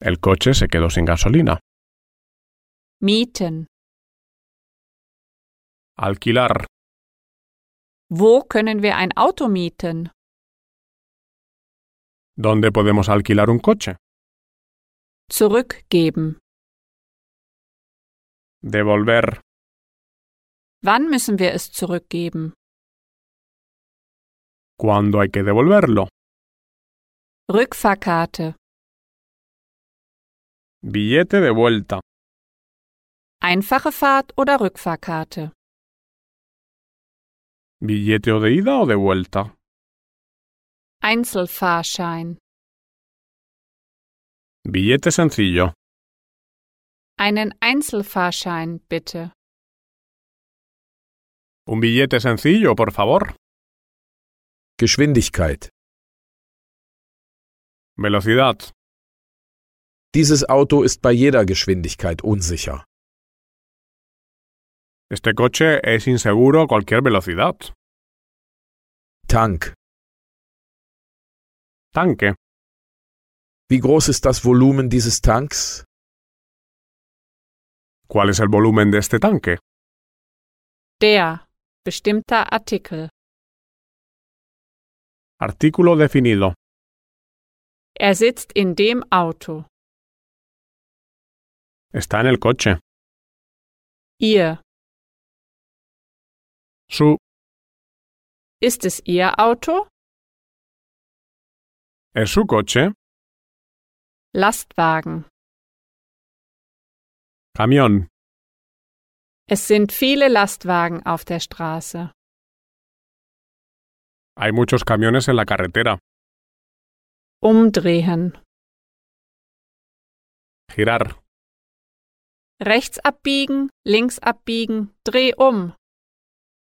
El coche se quedó sin gasolina. Mieten. Alquilar. Wo können wir ein Auto mieten? ¿Dónde podemos alquilar un coche? Zurückgeben. Devolver. Wann müssen wir es zurückgeben? ¿Cuándo hay que devolverlo? Rückfahrkarte. Billete de vuelta. Einfache Fahrt oder Rückfahrkarte? ¿Billete o de ida o de vuelta? Einzelfahrschein. Billete sencillo. Einen Einzelfahrschein, bitte. Un billete sencillo, por favor. Geschwindigkeit. Velocidad. Dieses Auto ist bei jeder Geschwindigkeit unsicher. Este coche es inseguro a cualquier velocidad. Tank. Tanque. Wie groß ist das Volumen dieses Tanks? ¿Cuál es el volumen de este tanque? Der. Bestimmter Artikel. Artículo definido. Er sitzt in dem Auto. Está en el coche. Ihr. Su. Ist es Ihr Auto? ¿Es su coche? Lastwagen. Camión. Es sind viele Lastwagen auf der Straße. Hay muchos camiones en la carretera. Umdrehen. Girar. Rechts abbiegen, links abbiegen, dreh um.